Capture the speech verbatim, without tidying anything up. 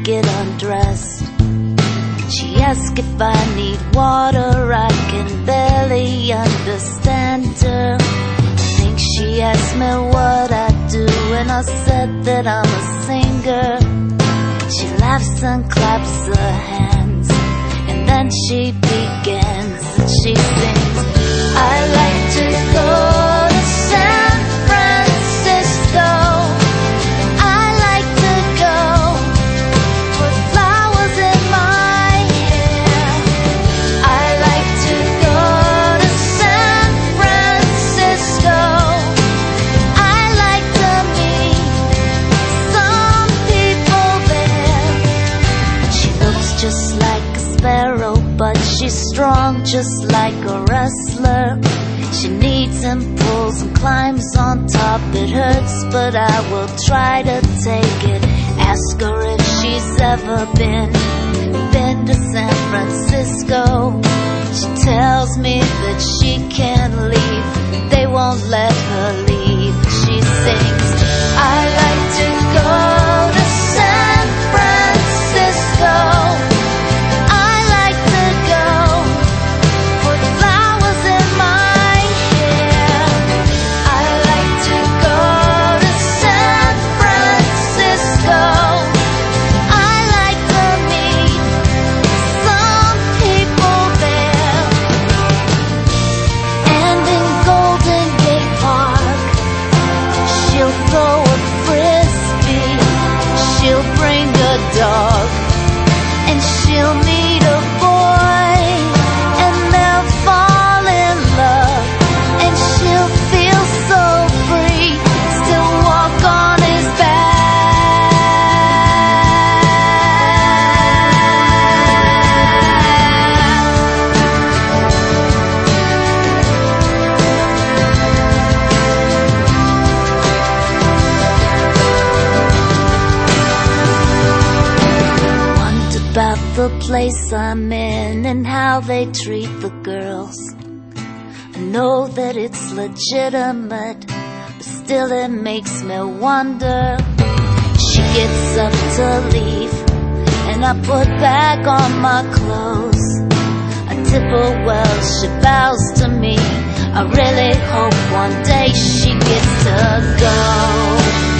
get undressed. She asks if I need water, I can barely understand her. I think she asked me what I do, and I said that I'm a singer. She laughs and claps her hands, and then she begins, and she sings, I like to go to San Francisco. I like to go, put flowers in my hair. I like to go to San Francisco. I like to meet some people there. She looks just like a sparrow, but she's strong just like a wrestler. She needs and pulls and climbs on top. It hurts, but I will try to take it. Ask her if she's ever been Been to San Francisco. She tells me that she can't leave, they won't let her leave. She sings, I like to go to San Francisco. I like to go, put flowers in my hair. I like to go to San Francisco. I like to meet some people there. And in Golden Gate Park, she'll throw a frisbee, she'll bring a dog, and she'll meet a boy, and they'll fall in love, and she'll feel so free, still walk on his back. Wonder about the place I'm in and how they treat the girls. I know that it's legitimate, but still it makes me wonder. She gets up to leave, and I put back on my clothes. I tip her well, she bows to me. I really hope one day she gets to go.